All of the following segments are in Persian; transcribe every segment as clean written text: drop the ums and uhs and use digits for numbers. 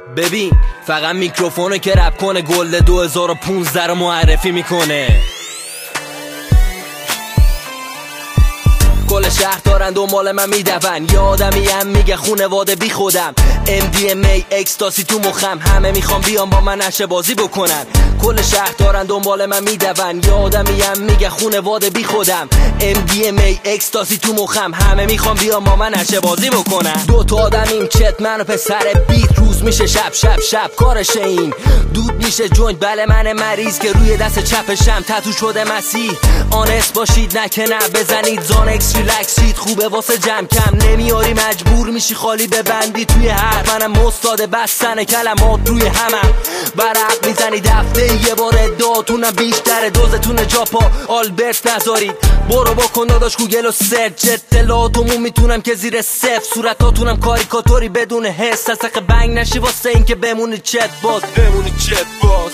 ببین فقط میکروفونه که رپ کنه، گلد 2015 رو معرفی میکنه. کل شهر دارن دنبال من میدون، یه آدمیم میگه خونواده بی خودم. MDMA اکستاسی تو مخم، همه میخوام بیان با من نشه بازی بکنن. کل شهر دارن دنبال من میدون، یه آدمیم میگه خونواده بی خودم. MDMA اکستاسی تو مخم، همه میخوام بیان با من نشه بازی بکنن. دوتا آدمیم چت من و پسر بیت، روز میشه شب شب شب کارشه این. دود میشه جوینت بله من مریض که روی دست چپشم تتو شده مسیح. آنست باشید نه که نه بزنید زانکس ریلکس شید، خوبه واسه جمع کم نمیاری مجبور میشی خالی ببندی توی حرف. منم استاد بستن کلمات روی همم، برق میزنید هفته یه بار ادعاتونم بیشتره، دوزتون جاپا آلبرت نذارید. برو بکن داداش گوگل و سرچ، اطلاعاتمون میتونم که زیر صفر، صورتاتونم کاریکاتوری بدون حس. تسق بنگ نشی واسه این که بمونی چت باز، بمونی چت باز.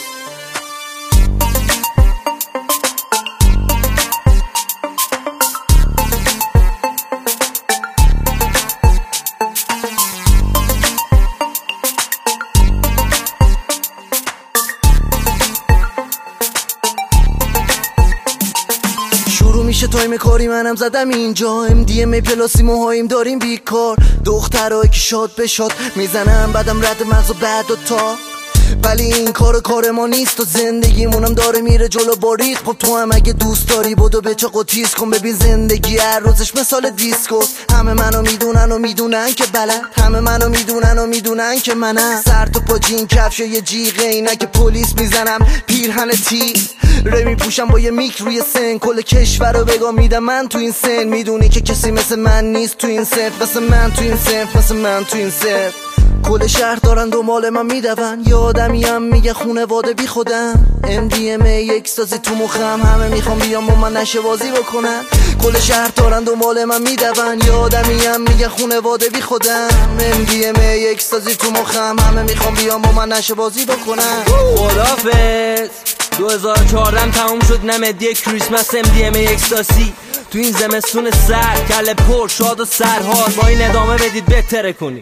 شروع میشه تایم کاری منم زدم اینجا، MDMA پلاسی موهایم داریم بیکار. دخترایی که شاد به شاد میزنم بعدم رد مغز و بعد و تا، ولی این کار ما نیست و زندگیمونم داره میره جلو باریک. خب تو هم اگه دوست داری بدو به چاق و تیز کن، ببین زندگی هر روزش مثال دیسکوس. همه منو میدونن و میدونن که بلد، همه منو میدونن و میدونن که منم. سر تو پا جین کفش یه جیغ اینا که پلیس میزنم پیرهن تیز ری میپوشم با یه میک روی سن. کل کشور رو بگاه میدم من تو این سن، میدونی که کسی مثل من نیست تو این صف، مثل من تو این صف، مثل من تو این صف. کل شهر دارن دنبال من میدون، یه آدمیم میگه خونواده بی خودم. MDMA اکستازی تو مخم، همه میخوام بیام با من نشه بازی بکنن. کل شهر دارن دنبال من میدون، یه آدمیم میگه خونواده بی خودم. MDMA اکستازی تو مخم، همه میخوام بیام با من نشه بازی بکنن. خدافظ 2014 تموم شد نمدی کریسمس. MDMA اکستاسی تو این زمستون سرد، کله پر شاد و سرحال، با این ادامه بدید بهتره کنید.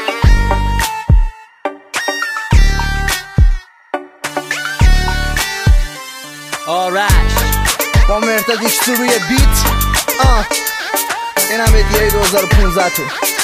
آرش با مرتدیش تو روی بیت. اینم هدیه 2015 تو